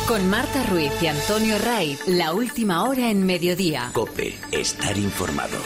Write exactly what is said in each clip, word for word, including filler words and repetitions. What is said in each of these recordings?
Con Marta Ruiz y Antonio Raiz, la última hora en Mediodía. COPE, estar informado.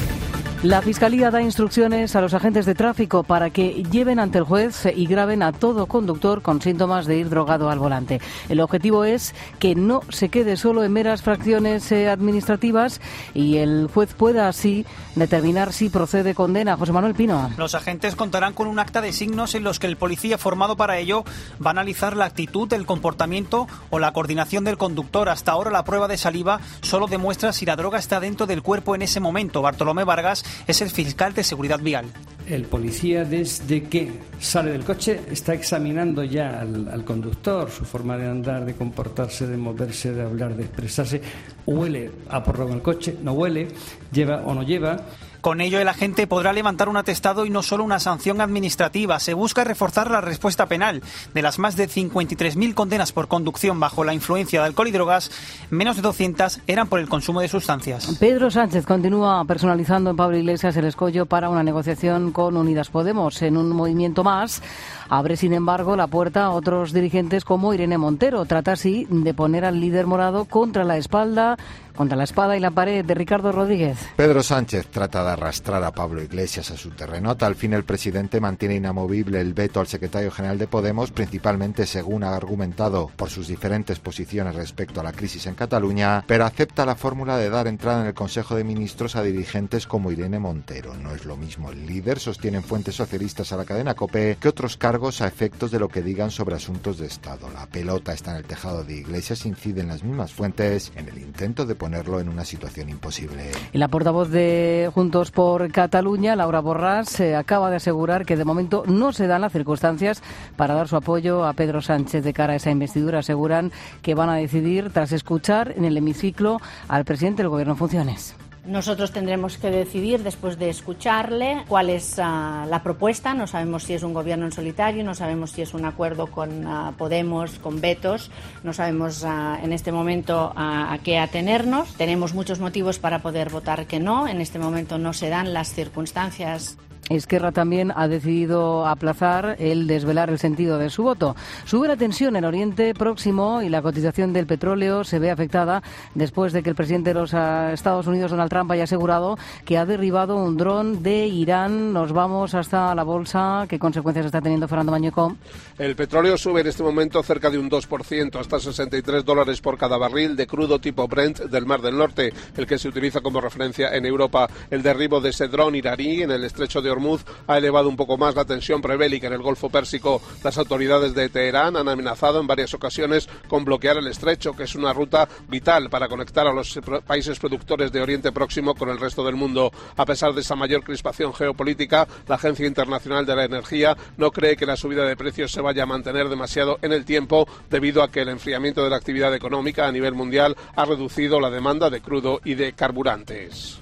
La Fiscalía da instrucciones a los agentes de tráfico para que lleven ante el juez y graben a todo conductor con síntomas de ir drogado al volante. El objetivo es que no se quede solo en meras fracciones eh, administrativas y el juez pueda así determinar si procede condena. José Manuel Pino. Los agentes contarán con un acta de signos en los que el policía formado para ello va a analizar la actitud, el comportamiento o la coordinación del conductor. Hasta ahora la prueba de saliva solo demuestra si la droga está dentro del cuerpo en ese momento. Bartolomé Vargas es el fiscal de seguridad vial. El policía, desde que sale del coche, está examinando ya al, al conductor, su forma de andar, de comportarse, de moverse, de hablar, de expresarse. Huele a porro en el coche, no huele, lleva o no lleva. Con ello, el agente podrá levantar un atestado y no solo una sanción administrativa. Se busca reforzar la respuesta penal. De las más de cincuenta y tres mil condenas por conducción bajo la influencia de alcohol y drogas, menos de doscientas eran por el consumo de sustancias. Pedro Sánchez continúa personalizando en Pablo Iglesias el escollo para una negociación con Unidas Podemos. En un movimiento más, abre sin embargo la puerta a otros dirigentes como Irene Montero. Trata así de poner al líder morado contra la espalda, contra la espada y la pared de Ricardo Rodríguez. Pedro Sánchez trata de arrastrar a Pablo Iglesias a su terreno. A tal fin, el presidente mantiene inamovible el veto al secretario general de Podemos, principalmente, según ha argumentado, por sus diferentes posiciones respecto a la crisis en Cataluña, pero acepta la fórmula de dar entrada en el Consejo de Ministros a dirigentes como Irene Montero. No es lo mismo el líder, sostienen fuentes socialistas a la cadena COPE, que otros cargos a efectos de lo que digan sobre asuntos de Estado. La pelota está en el tejado de Iglesias, inciden las mismas fuentes en el intento de ponerlo en una situación imposible. Y la portavoz de Juntos por Cataluña, Laura Borràs, eh, acaba de asegurar que de momento no se dan las circunstancias para dar su apoyo a Pedro Sánchez de cara a esa investidura. Aseguran que van a decidir tras escuchar en el hemiciclo al presidente del Gobierno en funciones. Nosotros tendremos que decidir, después de escucharle, cuál es uh, la propuesta. No sabemos si es un gobierno en solitario, no sabemos si es un acuerdo con uh, Podemos, con vetos, no sabemos uh, en este momento uh, a qué atenernos. Tenemos muchos motivos para poder votar que no. En este momento no se dan las circunstancias. Esquerra también ha decidido aplazar el desvelar el sentido de su voto. Sube la tensión en Oriente Próximo y la cotización del petróleo se ve afectada después de que el presidente de los Estados Unidos, Donald Trump, haya asegurado que ha derribado un dron de Irán. Nos vamos hasta la bolsa. ¿Qué consecuencias está teniendo, Fernando Mañeco? El petróleo sube en este momento cerca de un dos por ciento, hasta sesenta y tres dólares por cada barril de crudo tipo Brent del Mar del Norte, el que se utiliza como referencia en Europa. El derribo de ese dron iraní en el estrecho de Hormuz ha elevado un poco más la tensión prebélica en el Golfo Pérsico. Las autoridades de Teherán han amenazado en varias ocasiones con bloquear el estrecho, que es una ruta vital para conectar a los países productores de Oriente Próximo con el resto del mundo. A pesar de esa mayor crispación geopolítica, la Agencia Internacional de la Energía no cree que la subida de precios se vaya a mantener demasiado en el tiempo, debido a que el enfriamiento de la actividad económica a nivel mundial ha reducido la demanda de crudo y de carburantes.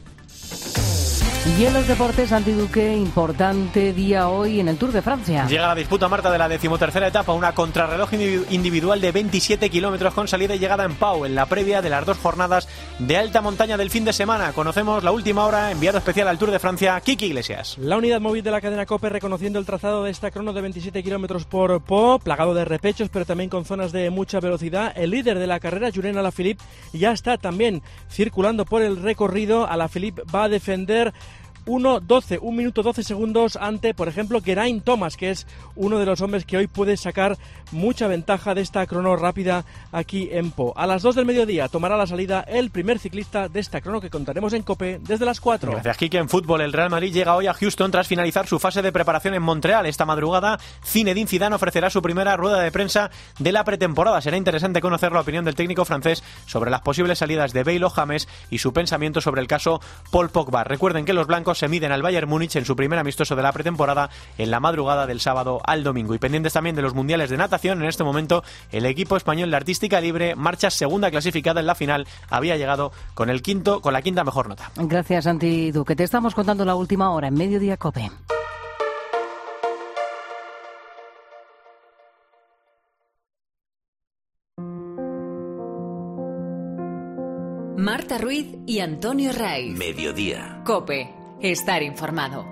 Y en los deportes, Santi Duque, importante día hoy en el Tour de Francia. Llega la disputa, Marta, de la decimotercera etapa, una contrarreloj individual de veintisiete kilómetros con salida y llegada en Pau, en la previa de las dos jornadas de alta montaña del fin de semana. Conocemos la última hora, enviado especial al Tour de Francia, Kiki Iglesias. La unidad móvil de la cadena COPE reconociendo el trazado de esta crono de veintisiete kilómetros por Pau, plagado de repechos, pero también con zonas de mucha velocidad. El líder de la carrera, Julen Alaphilippe, ya está también circulando por el recorrido. Alaphilippe va a defender uno doce, un minuto doce segundos ante, por ejemplo, Geraint Thomas, que es uno de los hombres que hoy puede sacar mucha ventaja de esta crono rápida aquí en Pau. A las dos del mediodía tomará la salida el primer ciclista de esta crono que contaremos en COPE desde las cuatro. Gracias, Kike. En fútbol, el Real Madrid llega hoy a Houston tras finalizar su fase de preparación en Montreal. Esta madrugada, Zinedine Zidane ofrecerá su primera rueda de prensa de la pretemporada. Será interesante conocer la opinión del técnico francés sobre las posibles salidas de Bale o James y su pensamiento sobre el caso Paul Pogba. Recuerden que los blancos se miden al Bayern Múnich en su primer amistoso de la pretemporada en la madrugada del sábado al domingo. Y pendientes también de los mundiales de natación, en este momento el equipo español de artística libre marcha segunda clasificada en la final. Había llegado con el quinto, con la quinta mejor nota. Gracias, Santi Duque. Te estamos contando la última hora en Mediodía COPE. Marta Ruiz y Antonio Raiz. Mediodía. COPE. Estar informado.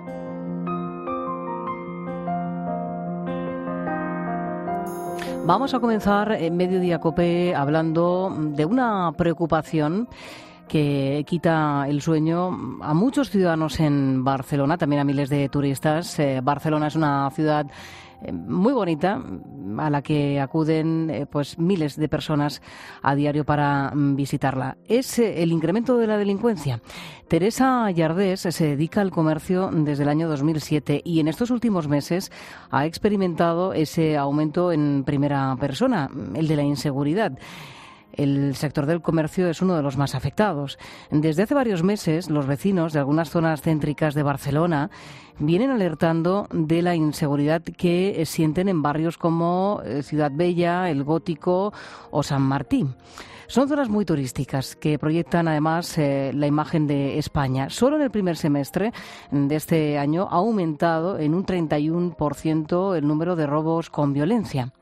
Vamos a comenzar en Mediodía COPE hablando de una preocupación que quita el sueño a muchos ciudadanos en Barcelona, también a miles de turistas. Eh, Barcelona es una ciudad eh, muy bonita a la que acuden eh, pues miles de personas a diario para mm, visitarla. Es eh, el incremento de la delincuencia. Teresa Yardés se dedica al comercio desde el año dos mil siete y en estos últimos meses ha experimentado ese aumento en primera persona, el de la inseguridad. El sector del comercio es uno de los más afectados. Desde hace varios meses, los vecinos de algunas zonas céntricas de Barcelona vienen alertando de la inseguridad que sienten en barrios como Ciudad Bella, El Gótico o San Martín. Son zonas muy turísticas que proyectan además eh, la imagen de España. Solo en el primer semestre de este año ha aumentado en un treinta y uno por ciento el número de robos con violencia.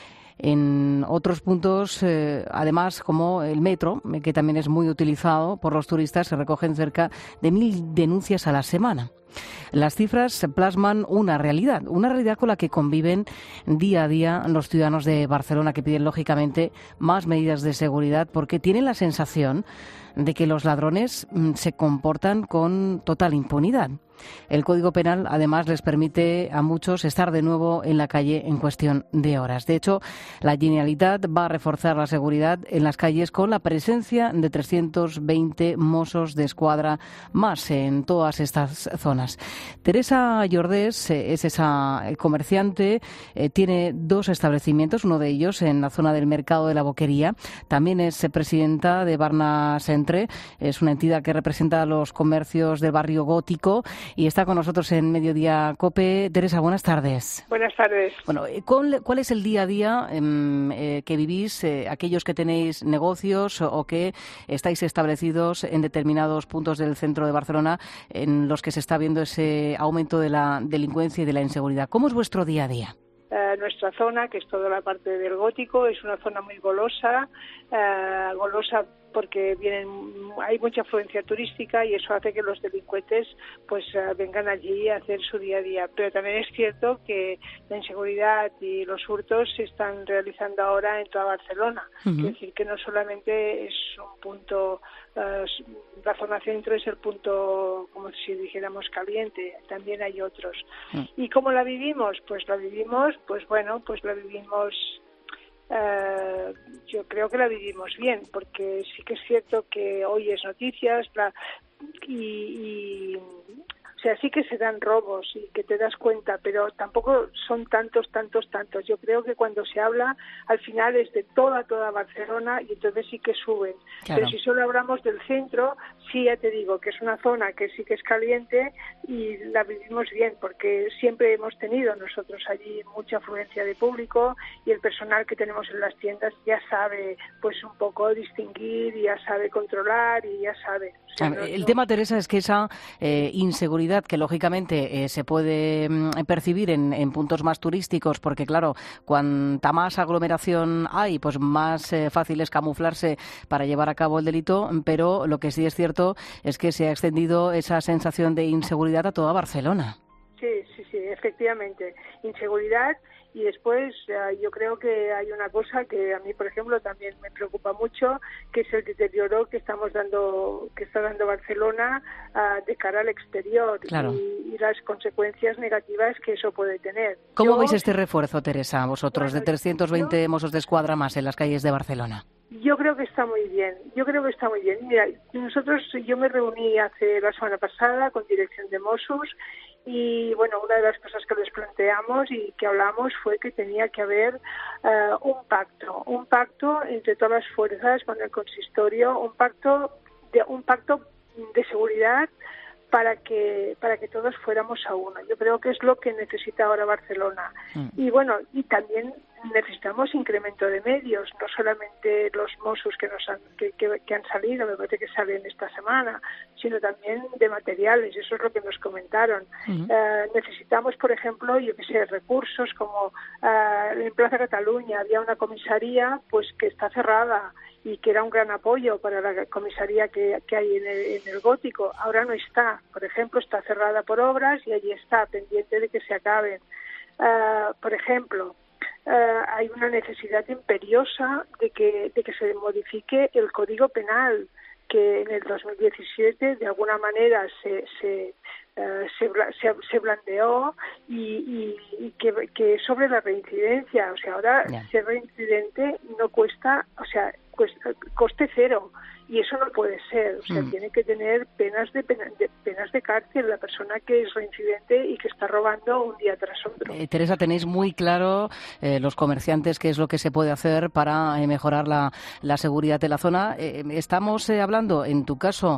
En otros puntos, eh, además, como el metro, que también es muy utilizado por los turistas, se recogen cerca de mil denuncias a la semana. Las cifras plasman una realidad, una realidad con la que conviven día a día los ciudadanos de Barcelona, que piden, lógicamente, más medidas de seguridad porque tienen la sensación de que los ladrones mm, se comportan con total impunidad. El Código Penal, además, les permite a muchos estar de nuevo en la calle en cuestión de horas. De hecho, la Generalitat va a reforzar la seguridad en las calles con la presencia de trescientos veinte Mossos de Escuadra más en todas estas zonas. Teresa Yardés es esa comerciante, eh, tiene dos establecimientos, uno de ellos en la zona del Mercado de la Boquería. También es presidenta de Barna Centre, es una entidad que representa a los comercios del barrio gótico. Y está con nosotros en Mediodía COPE. Teresa, buenas tardes. Buenas tardes. Bueno, ¿cuál es el día a día eh, que vivís, eh, aquellos que tenéis negocios o que estáis establecidos en determinados puntos del centro de Barcelona en los que se está viendo ese aumento de la delincuencia y de la inseguridad? ¿Cómo es vuestro día a día? Uh, nuestra zona, que es toda la parte del Gótico, es una zona muy golosa, uh, golosa porque vienen, hay mucha afluencia turística y eso hace que los delincuentes pues uh, vengan allí a hacer su día a día. Pero también es cierto que la inseguridad y los hurtos se están realizando ahora en toda Barcelona. Uh-huh. Es decir, que no solamente es un punto, uh, la zona centro es el punto, como si dijéramos, caliente, también hay otros. Uh-huh. ¿Y cómo la vivimos? Pues la vivimos, pues bueno, pues la vivimos... Uh, yo creo que la vivimos bien, porque sí que es cierto que hoy es noticias la, y, y o sea, sí que se dan robos y que te das cuenta, pero tampoco son tantos, tantos, tantos. Yo creo que cuando se habla, al final es de toda, toda Barcelona y entonces sí que suben. Claro. Pero si solo hablamos del centro, sí, ya te digo que es una zona que sí que es caliente y la vivimos bien, porque siempre hemos tenido nosotros allí mucha afluencia de público y el personal que tenemos en las tiendas ya sabe pues un poco distinguir y ya sabe controlar y ya sabe. O sea, no, el no... tema, Teresa, es que esa eh, inseguridad que lógicamente eh, se puede mm, percibir en, en puntos más turísticos, porque claro, cuanta más aglomeración hay, pues más eh, fácil es camuflarse para llevar a cabo el delito, pero lo que sí es cierto es que se ha extendido esa sensación de inseguridad a toda Barcelona. Sí, sí, sí, efectivamente. Inseguridad. Y después uh, yo creo que hay una cosa que a mí, por ejemplo, también me preocupa mucho, que es el deterioro que estamos dando, que está dando Barcelona uh, de cara al exterior. Claro. y, y las consecuencias negativas que eso puede tener. ¿Cómo yo, veis este refuerzo, Teresa, vosotros, bueno, de trescientos veinte yo, Mossos de Escuadra más en las calles de Barcelona? Yo creo que está muy bien, yo creo que está muy bien. Mira, nosotros, yo me reuní hace la semana pasada con dirección de Mossos y, bueno, una de las cosas que les planteamos y que hablamos fue que tenía que haber uh, un pacto, un pacto entre todas las fuerzas con el consistorio, un pacto de un pacto de seguridad para que para que todos fuéramos a uno. Yo creo que es lo que necesita ahora Barcelona. Mm. Y bueno, y también necesitamos incremento de medios, no solamente los Mossos que nos han que, que, que han salido, me parece que salen esta semana, sino también de materiales, eso es lo que nos comentaron. Uh-huh. Uh, necesitamos, por ejemplo, yo que sé, recursos como uh, en Plaza Cataluña había una comisaría pues que está cerrada y que era un gran apoyo para la comisaría que, que hay en el, en el Gótico. Ahora no está, por ejemplo, está cerrada por obras y allí está, pendiente de que se acaben. Uh, por ejemplo, eh, hay una necesidad imperiosa de que, de que se modifique el Código Penal, que en el dos mil diecisiete de alguna manera se se uh, se, se, se blandeó y, y, y que, que sobre la reincidencia, o sea, ahora yeah. ser reincidente no cuesta, o sea, cuesta, coste cero. Y eso no puede ser, o sea, mm. tiene que tener penas de, pena, de penas de cárcel la persona que es reincidente y que está robando un día tras otro. Eh, Teresa, tenéis muy claro eh, los comerciantes qué es lo que se puede hacer para eh, mejorar la, la seguridad de la zona. Eh, estamos eh, hablando, en tu caso,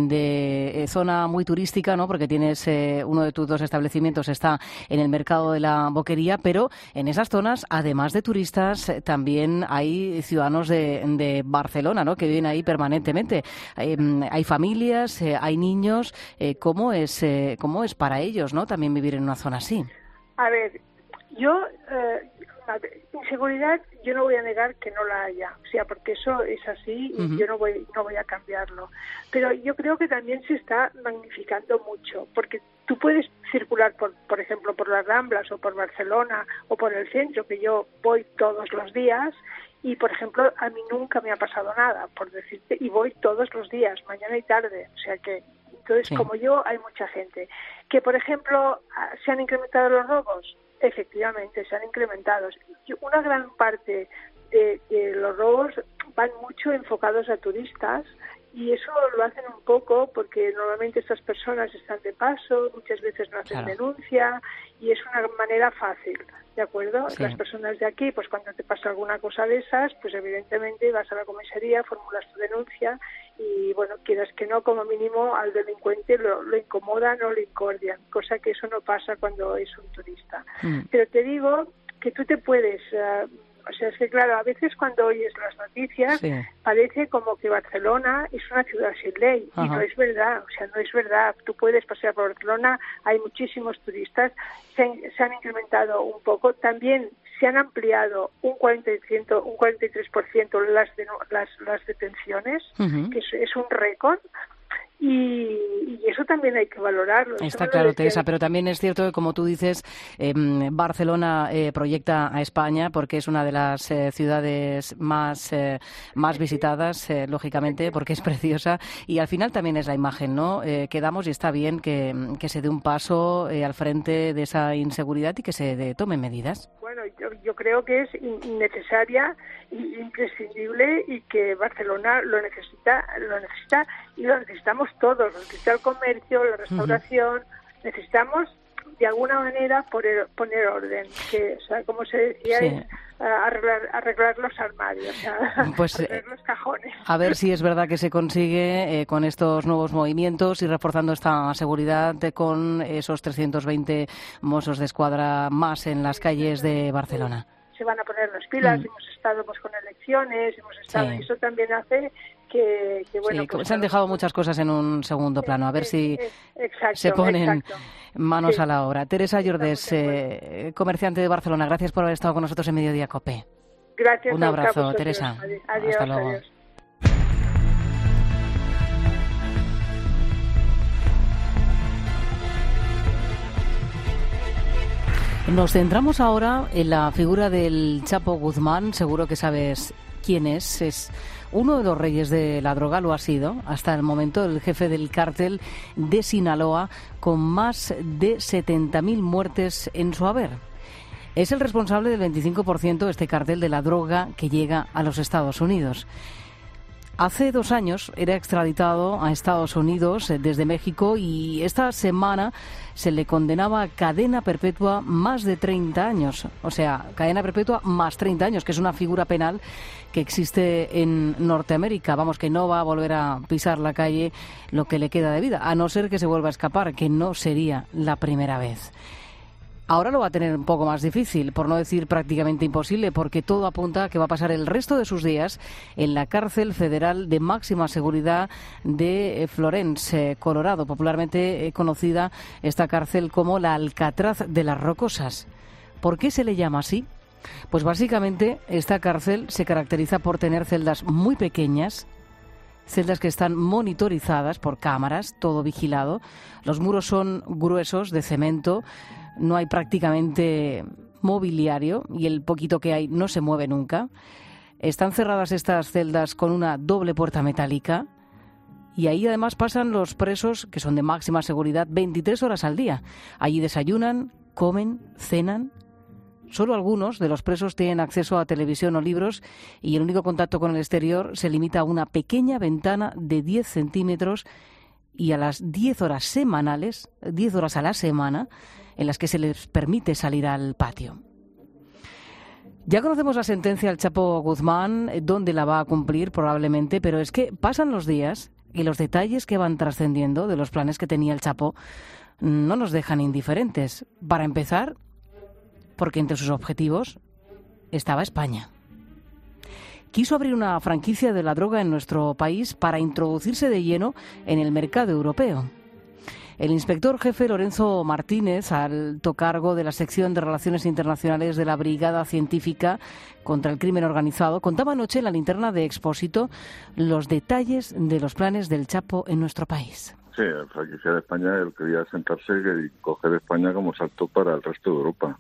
de eh, zona muy turística, ¿no? Porque tienes eh, uno de tus dos establecimientos está en el mercado de la Boquería, pero en esas zonas, además de turistas, eh, también hay ciudadanos de, de Barcelona, ¿no? Que viven ahí permanentemente. Eh, hay familias, eh, hay niños. Eh, ¿cómo es eh, cómo es para ellos, no? También vivir en una zona así. A ver, yo eh, a ver, inseguridad yo no voy a negar que no la haya, o sea, porque eso es así y uh-huh. yo no voy no voy a cambiarlo. Pero yo creo que también se está magnificando mucho, porque tú puedes circular, por, por ejemplo, por las Ramblas o por Barcelona o por el centro, que yo voy todos los días. Y, por ejemplo, a mí nunca me ha pasado nada, por decirte, y voy todos los días, mañana y tarde. O sea que, entonces, sí. como yo, hay mucha gente. Que, por ejemplo, ¿se han incrementado los robos? Efectivamente, se han incrementado. Una gran parte de, de los robos van mucho enfocados a turistas, y eso lo hacen un poco porque normalmente estas personas están de paso, muchas veces no hacen claro. denuncia, y es una manera fácil, ¿de acuerdo? Sí. Las personas de aquí, pues cuando te pasa alguna cosa de esas, pues evidentemente vas a la comisaría, formulas tu denuncia y, bueno, quieras que no, como mínimo al delincuente lo, lo incomodan o lo incordian, cosa que eso no pasa cuando es un turista. Mm. Pero te digo que tú te puedes... Uh, O sea, es que claro, a veces cuando oyes las noticias sí. parece como que Barcelona es una ciudad sin ley. Ajá. Y no es verdad, o sea, no es verdad. Tú puedes pasear por Barcelona, hay muchísimos turistas, se, se han incrementado un poco. También se han ampliado un cuarenta por ciento, un cuarenta y tres por ciento las, de, las, las detenciones, uh-huh. que es, es un récord. Y, y eso también hay que valorarlo. Está claro, Teresa, pero también es cierto que, como tú dices, eh, Barcelona eh, proyecta a España porque es una de las eh, ciudades más, eh, más visitadas, eh, lógicamente, porque es preciosa. Y al final también es la imagen, ¿no? Eh, que damos, y está bien que, que se dé un paso eh, al frente de esa inseguridad y que se de, tomen medidas. Bueno, yo, yo creo que es innecesaria e imprescindible y que Barcelona lo necesita, lo necesita y lo necesitamos todos. Necesita el comercio, la restauración, uh-huh. necesitamos de alguna manera poner, poner orden, que, o sea, como se decía, sí. es uh, arreglar, arreglar los armarios, o sea, pues, arreglar los cajones. A ver si es verdad que se consigue eh, con estos nuevos movimientos y reforzando esta seguridad de, con esos trescientos veinte mozos de escuadra más en las calles de Barcelona. Se van a poner las pilas, mm. hemos estado pues con elecciones, hemos estado, sí. eso también hace que, que bueno, sí, pues, se han dejado muchas cosas en un segundo plano, a ver si exacto, se ponen exacto. manos sí. a la obra. Teresa Llordés, eh, comerciante de Barcelona, gracias por haber estado con nosotros en Mediodía COPE. Gracias. Un abrazo, Teresa. Adiós, hasta luego. Adiós. Nos centramos ahora en la figura del Chapo Guzmán. Seguro que sabes quién es. Es uno de los reyes de la droga, lo ha sido hasta el momento el jefe del cártel de Sinaloa, con más de setenta mil muertes en su haber. Es el responsable del veinticinco por ciento de este cártel de la droga que llega a los Estados Unidos. Hace dos años era extraditado a Estados Unidos desde México y esta semana se le condenaba a cadena perpetua más de treinta años. O sea, cadena perpetua más treinta años, que es una figura penal que existe en Norteamérica. Vamos, que no va a volver a pisar la calle lo que le queda de vida, a no ser que se vuelva a escapar, que no sería la primera vez. Ahora lo va a tener un poco más difícil, por no decir prácticamente imposible, porque todo apunta a que va a pasar el resto de sus días en la cárcel federal de máxima seguridad de Florence, Colorado, popularmente conocida esta cárcel como la Alcatraz de las Rocosas. ¿Por qué se le llama así? Pues básicamente esta cárcel se caracteriza por tener celdas muy pequeñas, celdas que están monitorizadas por cámaras, todo vigilado. Los muros son gruesos, de cemento. No hay prácticamente mobiliario y el poquito que hay no se mueve nunca. Están cerradas estas celdas con una doble puerta metálica y ahí además pasan los presos, que son de máxima seguridad, veintitrés horas al día. Allí desayunan, comen, cenan. Solo algunos de los presos tienen acceso a televisión o libros y el único contacto con el exterior se limita a una pequeña ventana de diez centímetros y a las diez horas semanales, diez horas a la semana, en las que se les permite salir al patio. Ya conocemos la sentencia del Chapo Guzmán, dónde la va a cumplir probablemente, pero es que pasan los días y los detalles que van trascendiendo de los planes que tenía el Chapo no nos dejan indiferentes. Para empezar, porque entre sus objetivos estaba España. Quiso abrir una franquicia de la droga en nuestro país para introducirse de lleno en el mercado europeo. El inspector jefe Lorenzo Martínez, alto cargo de la sección de Relaciones Internacionales de la Brigada Científica contra el Crimen Organizado, contaba anoche en la linterna de Expósito los detalles de los planes del Chapo en nuestro país. Sí, la franquicia de España, él quería sentarse y coger España como salto para el resto de Europa.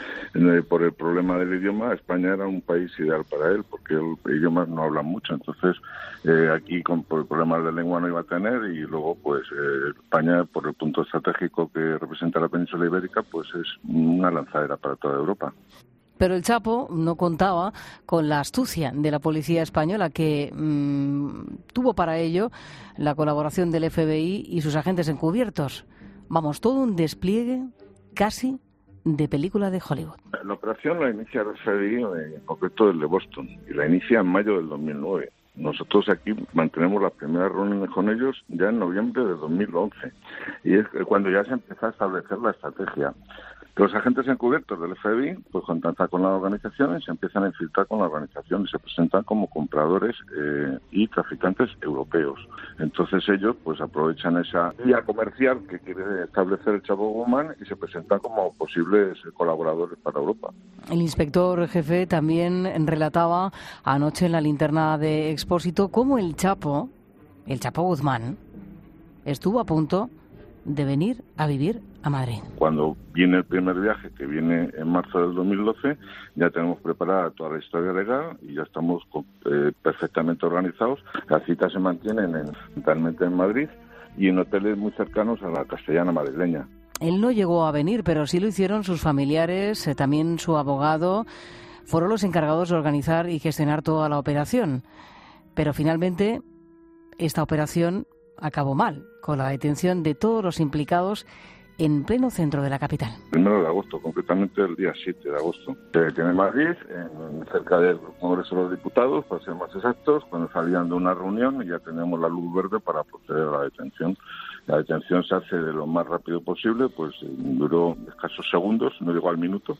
Por el problema del idioma, España era un país ideal para él, porque el idioma no habla mucho. Entonces, eh, aquí con, por el problema de lengua no iba a tener, y luego, pues, eh, España, por el punto estratégico que representa la península ibérica, pues es una lanzadera para toda Europa. Pero el Chapo no contaba con la astucia de la policía española, que mmm, tuvo para ello la colaboración del F B I y sus agentes encubiertos. Vamos, todo un despliegue casi de película de Hollywood. La operación la inicia el F B I, en concreto el de Boston, y la inicia en mayo del dos mil nueve. Nosotros aquí mantenemos las primeras reuniones con ellos ya en noviembre de dos mil once, y es cuando ya se empieza a establecer la estrategia. Los agentes encubiertos del F B I, pues contactan con las organizaciones, se empiezan a infiltrar con la organización y se presentan como compradores eh, y traficantes europeos. Entonces ellos pues aprovechan esa vía comercial que quiere establecer el Chapo Guzmán y se presentan como posibles colaboradores para Europa. El inspector jefe también relataba anoche en la linterna de Expósito cómo el Chapo, el Chapo Guzmán, estuvo a punto de venir a vivir a Madrid. Cuando viene el primer viaje, que viene en marzo del dos mil doce, ya tenemos preparada toda la historia legal y ya estamos eh, perfectamente organizados. Las citas se mantienen en, totalmente en Madrid y en hoteles muy cercanos a la Castellana madrileña. Él no llegó a venir, pero sí lo hicieron sus familiares, eh, también su abogado. Fueron los encargados de organizar y gestionar toda la operación. Pero finalmente esta operación acabó mal, con la detención de todos los implicados en pleno centro de la capital. Primero de agosto, concretamente el día siete de agosto. Se detiene en Madrid, en, cerca del Congreso de los Diputados, para ser más exactos, cuando salían de una reunión y ya teníamos la luz verde para proceder a la detención. La detención se hace de lo más rápido posible, pues duró escasos segundos, no llegó al minuto,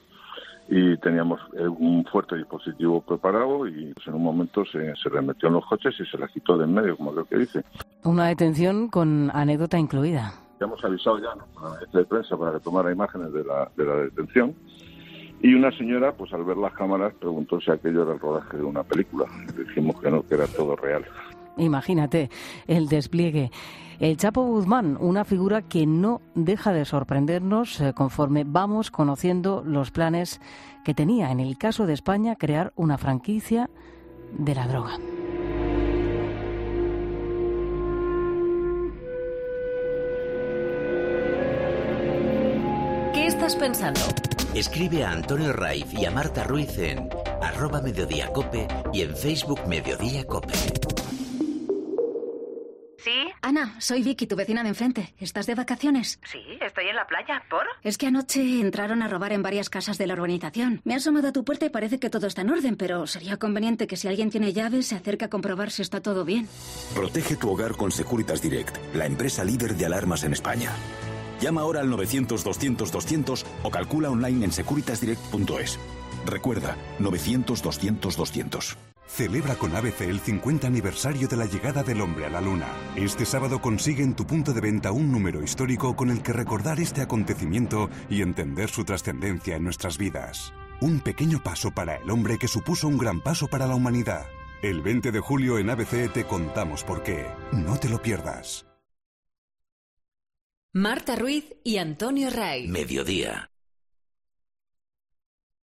y teníamos un fuerte dispositivo preparado y pues, en un momento se, se le metió en los coches y se la quitó de en medio, como creo que dice. Una detención con anécdota incluida. Ya hemos avisado ya ¿no? a la agencia de prensa para que tomara imágenes de la, de la detención, y una señora, pues al ver las cámaras, preguntó si aquello era el rodaje de una película. Le dijimos que no, que era todo real. Imagínate el despliegue. El Chapo Guzmán, una figura que no deja de sorprendernos eh, conforme vamos conociendo los planes que tenía, en el caso de España, crear una franquicia de la droga. ¿Qué estás pensando? Escribe a Antonio Raiz y a Marta Ruiz en arroba Mediodía Cope y en Facebook Mediodía Cope. ¿Sí? Ana, soy Vicky, tu vecina de enfrente. ¿Estás de vacaciones? Sí, estoy en la playa. ¿Por? Es que anoche entraron a robar en varias casas de la urbanización. Me he asomado a tu puerta y parece que todo está en orden, pero sería conveniente que si alguien tiene llaves se acerque a comprobar si está todo bien. Protege tu hogar con Securitas Direct, la empresa líder de alarmas en España. Llama ahora al novecientos doscientos doscientos o calcula online en securitas direct punto es. Recuerda, novecientos doscientos doscientos. Celebra con A B C el cincuenta aniversario de la llegada del hombre a la Luna. Este sábado consigue en tu punto de venta un número histórico con el que recordar este acontecimiento y entender su trascendencia en nuestras vidas. Un pequeño paso para el hombre que supuso un gran paso para la humanidad. El veinte de julio en A B C te contamos por qué. No te lo pierdas. Marta Ruiz y Antonio Raiz. Mediodía.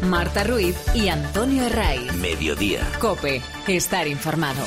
Marta Ruiz y Antonio Herraiz. Mediodía. COPE. Estar informado.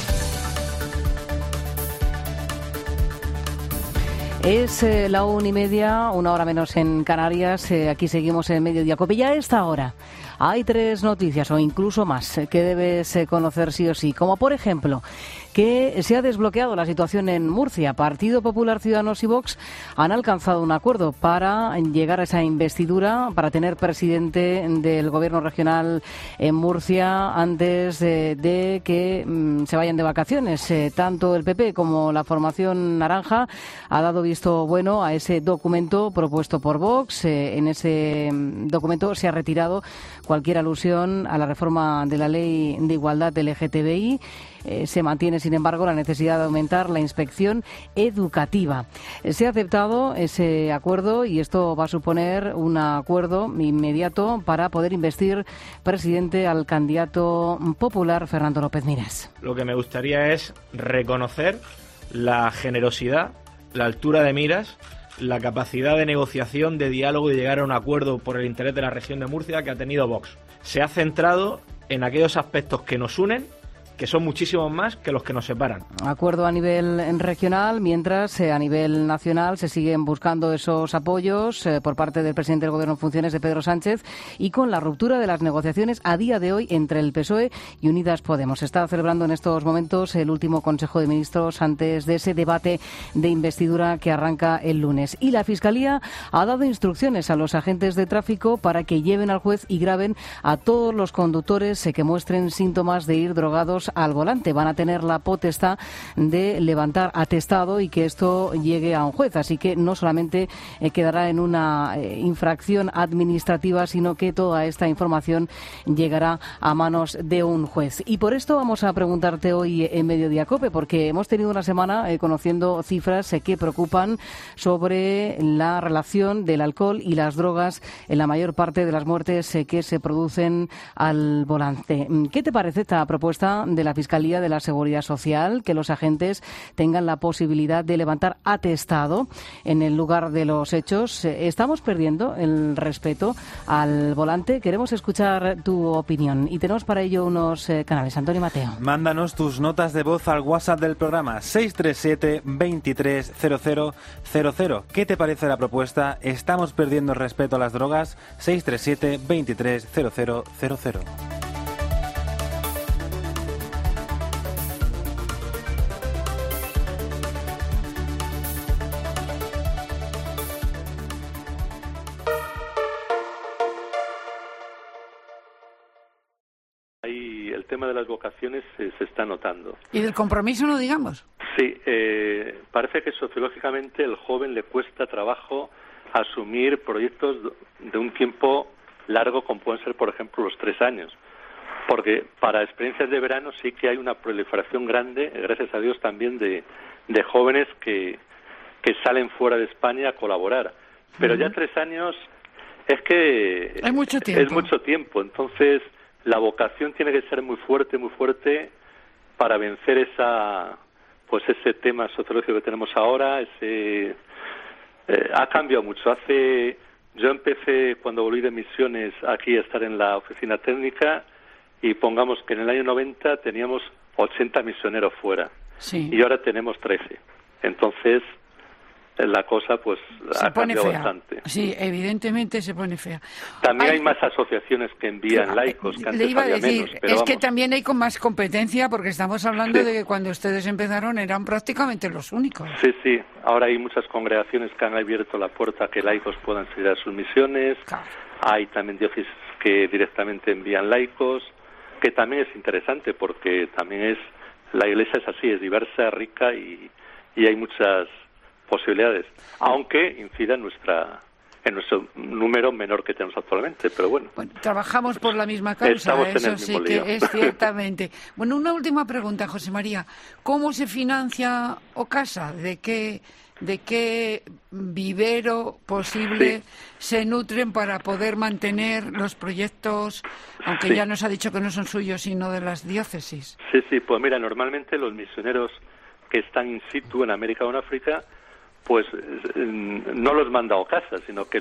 Es eh, la una y media, una hora menos en Canarias. Eh, aquí seguimos en Mediodía COPE. Ya a esta hora hay tres noticias o incluso más que debes eh, conocer sí o sí. Como por ejemplo que se ha desbloqueado la situación en Murcia. Partido Popular, Ciudadanos y Vox han alcanzado un acuerdo para llegar a esa investidura, para tener presidente del Gobierno regional en Murcia antes de, de que mm, se vayan de vacaciones. Eh, tanto el P P como la formación naranja ha dado visto bueno a ese documento propuesto por Vox. Eh, en ese mm, documento se ha retirado cualquier alusión a la reforma de la Ley de Igualdad L G T B I. Eh, se mantiene, sin embargo, la necesidad de aumentar la inspección educativa. Eh, se ha aceptado ese acuerdo y esto va a suponer un acuerdo inmediato para poder investir presidente al candidato popular Fernando López Miras. Lo que me gustaría es reconocer la generosidad, la altura de miras, la capacidad de negociación, de diálogo y de llegar a un acuerdo por el interés de la región de Murcia que ha tenido Vox. Se ha centrado en aquellos aspectos que nos unen, que son muchísimos más que los que nos separan. Acuerdo a nivel regional, mientras eh, a nivel nacional se siguen buscando esos apoyos eh, por parte del presidente del Gobierno en funciones, de Pedro Sánchez, y con la ruptura de las negociaciones a día de hoy entre el P S O E y Unidas Podemos. Se está celebrando en estos momentos el último Consejo de Ministros antes de ese debate de investidura que arranca el lunes. Y la Fiscalía ha dado instrucciones a los agentes de tráfico para que lleven al juez y graben a todos los conductores eh, que muestren síntomas de ir drogados al volante. Van a tener la potestad de levantar atestado y que esto llegue a un juez. Así que no solamente eh, quedará en una eh, infracción administrativa, sino que toda esta información llegará a manos de un juez. Y por esto vamos a preguntarte hoy en Mediodía COPE, porque hemos tenido una semana eh, conociendo cifras eh, que preocupan sobre la relación del alcohol y las drogas en la mayor parte de las muertes eh, que se producen al volante. ¿Qué te parece esta propuesta de la Fiscalía de la Seguridad Social, que los agentes tengan la posibilidad de levantar atestado en el lugar de los hechos? ¿Estamos perdiendo el respeto al volante? Queremos escuchar tu opinión y tenemos para ello unos eh, canales. Antonio Mateo. Mándanos tus notas de voz al WhatsApp del programa seis tres siete, veintitrés, cero cero cero cero. ¿Qué te parece la propuesta? ¿Estamos perdiendo el respeto a las drogas? seis tres siete, veintitrés, cero cero cero cero. El tema de las vocaciones eh, se está notando. ¿Y del compromiso no digamos? Sí, eh, parece que sociológicamente el joven le cuesta trabajo asumir proyectos de un tiempo largo, como pueden ser, por ejemplo, los tres años. Porque para experiencias de verano sí que hay una proliferación grande, gracias a Dios también, de, de jóvenes que, que salen fuera de España a colaborar. Pero uh-huh. ya tres años es que hay mucho tiempo. es mucho tiempo, entonces la vocación tiene que ser muy fuerte, muy fuerte para vencer esa, pues ese tema sociológico que tenemos ahora. Ese eh, ha cambiado mucho. Hace, yo empecé cuando volví de misiones aquí a estar en la oficina técnica y pongamos que en el año noventa teníamos ochenta misioneros fuera sí. y ahora tenemos trece. Entonces la cosa pues se ha pone cambiado fea. bastante. Sí, evidentemente se pone fea. También hay, hay más asociaciones que envían laicos, que antes le iba a había decir, menos, pero es vamos. que también hay con más competencia, porque estamos hablando Sí. de que cuando ustedes empezaron eran prácticamente los únicos. Sí, sí. Ahora hay muchas congregaciones que han abierto la puerta a que laicos puedan seguir a sus misiones. Claro. Hay también diócesis que directamente envían laicos, que también es interesante porque también es la Iglesia es así, es diversa, rica y, y hay muchas posibilidades, aunque incida en nuestra en nuestro número menor que tenemos actualmente, pero bueno. Bueno, trabajamos por la misma causa, Estamos en eso el sí mismo que lío. es ciertamente. Bueno, una última pregunta, José María. ¿Cómo se financia Ocasa? ¿De qué, de qué vivero posible Sí. se nutren para poder mantener los proyectos, aunque Sí. ya nos ha dicho que no son suyos, sino de las diócesis? Sí, sí, pues mira, normalmente los misioneros que están in situ en América o en África, pues eh, no los manda Ocasa, sino que los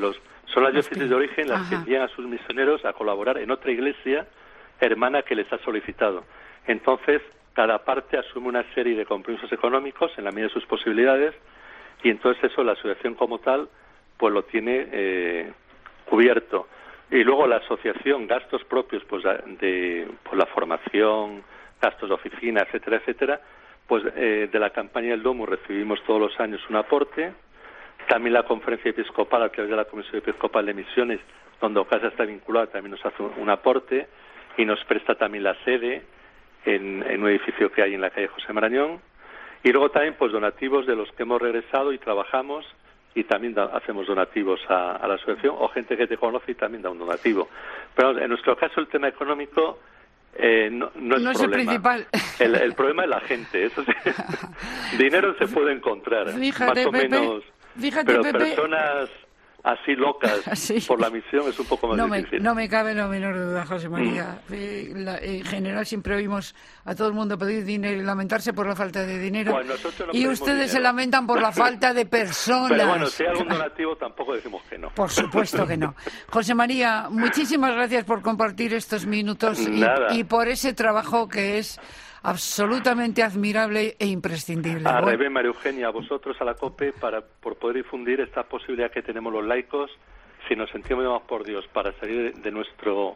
Son las diócesis de origen las Ajá. que envían a sus misioneros a colaborar en otra iglesia hermana que les ha solicitado. Entonces, cada parte asume una serie de compromisos económicos en la medida de sus posibilidades y entonces eso la asociación como tal pues lo tiene eh, cubierto. Y luego la asociación, gastos propios pues de pues, la formación, gastos de oficina, etcétera, etcétera, pues eh, de la campaña del Domus recibimos todos los años un aporte. También la conferencia episcopal, a través de la Comisión Episcopal de Misiones, donde Ocasa está vinculada, también nos hace un aporte y nos presta también la sede en, en un edificio que hay en la calle José Marañón. Y luego también pues donativos de los que hemos regresado y trabajamos y también da, hacemos donativos a, a la asociación o gente que te conoce y también da un donativo. Pero en nuestro caso el tema económico eh, no, no es no es problema. el principal. El, el problema es la gente. Eso sí. Dinero se puede encontrar, Fíjate, más o Pepe, menos. Fíjate, Pero Pepe. personas así locas Sí. por la misión es un poco más No me, difícil. no me cabe la menor duda, José María. Eh, la- en general siempre oímos a todo el mundo pedir dinero y lamentarse por la falta de dinero. Bueno, nosotros no y pedimos ustedes se dinero. lamentan por la falta de personas. Pero bueno, si hay algún donativo tampoco decimos que no. Por supuesto que no. José María, muchísimas gracias por compartir estos minutos y, Nada. y por ese trabajo que es absolutamente admirable e imprescindible. A Bueno, Rebe, María Eugenia, a vosotros, a la COPE, para, por poder difundir esta posibilidad que tenemos los laicos, si nos sentimos llamados por Dios para salir de, de nuestro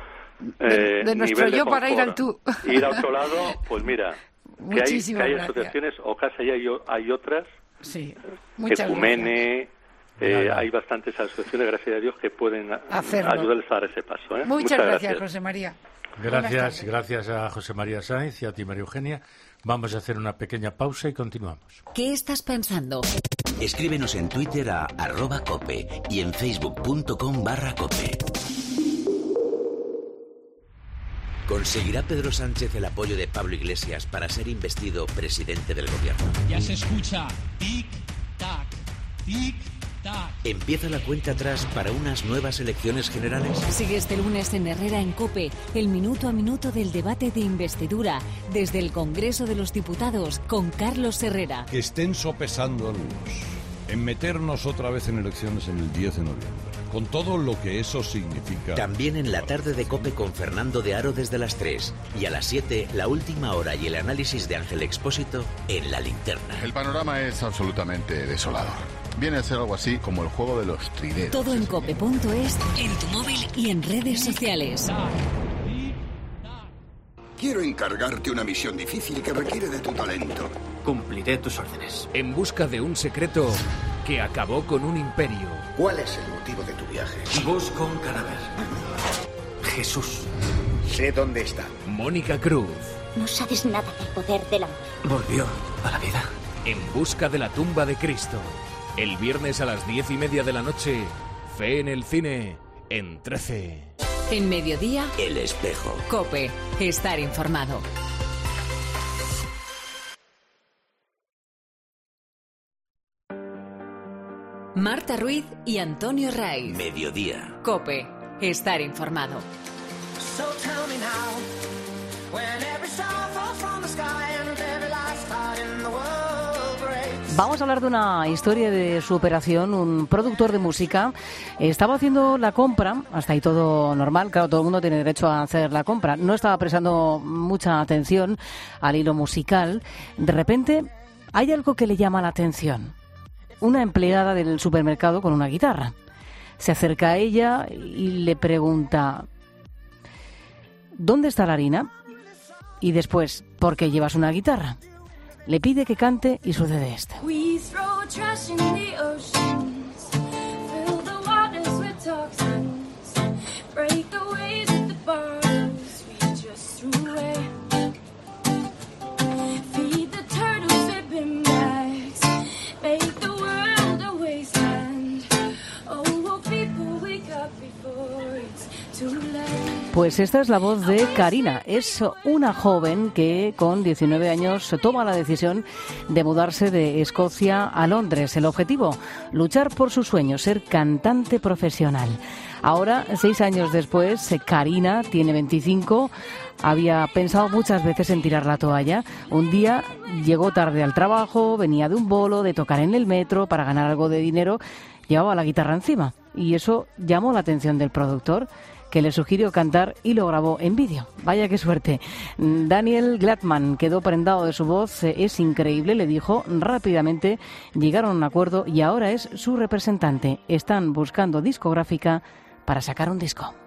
de, eh, de nuestro nivel de yo para ir al confort, tú. ir a otro lado, pues mira, que hay, que Muchísimas hay gracias. asociaciones, o casi hay, hay otras, Sí, muchas Ecumene, eh, Nada. hay bastantes asociaciones, gracias a Dios, que pueden a- Hacerlo. ayudarles a dar ese paso. ¿eh? Muchas, gracias, José María. Buenas Gracias, tardes. gracias a José María Sáenz y a ti, María Eugenia. Vamos a hacer una pequeña pausa y continuamos. ¿Qué estás pensando? Escríbenos en Twitter a arroba cope y en facebook.com barra cope. ¿Conseguirá Pedro Sánchez el apoyo de Pablo Iglesias para ser investido presidente del gobierno? Ya se escucha tic-tac, tic-tac. ¿Empieza la cuenta atrás para unas nuevas elecciones generales? Sigue este lunes en Herrera en COPE el minuto a minuto del debate de investidura desde el Congreso de los Diputados con Carlos Herrera. Que estén sopesándonos en meternos otra vez en elecciones en el diez de noviembre, con todo lo que eso significa. También en la tarde de COPE con Fernando de Aro desde las tres y a las siete la última hora y el análisis de Ángel Expósito en La Linterna. El panorama es absolutamente desolador. Viene a ser algo así como el juego de los trineos. Todo en cope punto es, en tu móvil y en redes sociales. Quiero encargarte una misión difícil que requiere de tu talento. Cumpliré tus órdenes. En busca de un secreto que acabó con un imperio. ¿Cuál es el motivo de tu viaje? Busco un cadáver. Jesús. Sé dónde está. Mónica Cruz. No sabes nada del poder del amor. Volvió a la vida. En busca de la tumba de Cristo. El viernes a las diez y media de la noche. Fe en el cine. En trece. En mediodía, El Espejo. COPE. Estar informado. Marta Ruiz y Antonio Raiz. Mediodía. COPE. Estar informado. So tell me now, when every star falls from the sky and every last heart in the world breaks. Vamos a hablar de una historia de superación. Un productor de música estaba haciendo la compra, hasta ahí todo normal, claro, todo el mundo tiene derecho a hacer la compra. No estaba prestando mucha atención al hilo musical. De repente hay algo que le llama la atención. Una empleada del supermercado con una guitarra. Se acerca a ella y le pregunta: ¿dónde está la harina? Y después, ¿por qué llevas una guitarra? Le pide que cante y sucede esto. We throw trash in the oceans, fill the waters with toxins, break the waves with the bottles we just threw away. Feed the turtles with bin bags, make the world a wasteland. Oh, will people wake up before it's too late? Pues esta es la voz de Karina. Es una joven que con diecinueve años toma la decisión de mudarse de Escocia a Londres. El objetivo, luchar por su sueño, ser cantante profesional. Ahora, seis años después, Karina tiene veinticinco. Había pensado muchas veces en tirar la toalla. Un día llegó tarde al trabajo, venía de un bolo, de tocar en el metro para ganar algo de dinero. Llevaba la guitarra encima. y eso llamó la atención del productor, que le sugirió cantar y lo grabó en vídeo. Vaya qué suerte. Daniel Gladman quedó prendado de su voz, es increíble, le dijo. Rápidamente llegaron a un acuerdo y ahora es su representante. Están buscando discográfica para sacar un disco.